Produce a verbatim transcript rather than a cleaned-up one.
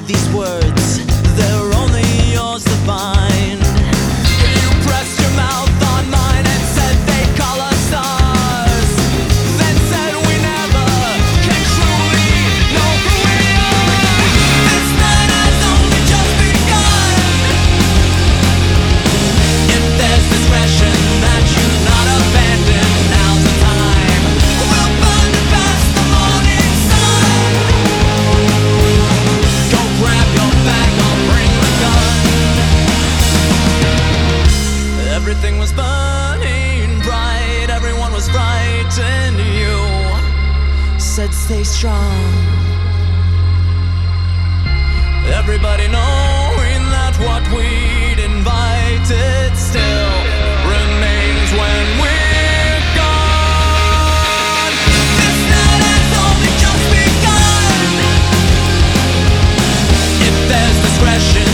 these words, they're only yours to find. You pressed your mouth on mine and said they'd call us stars, then said we never can truly know who we are. This night has only just begun. If there's discretion that you not abandon, now's the time. We'll burn it past the morning sun. Go grab your bag, I'll bring the gun. Everything was burning bright, everyone was frightened. You said stay strong. Everybody knowing that what we'd invited still remains when we're gone. This night has only just begun. If there's discretion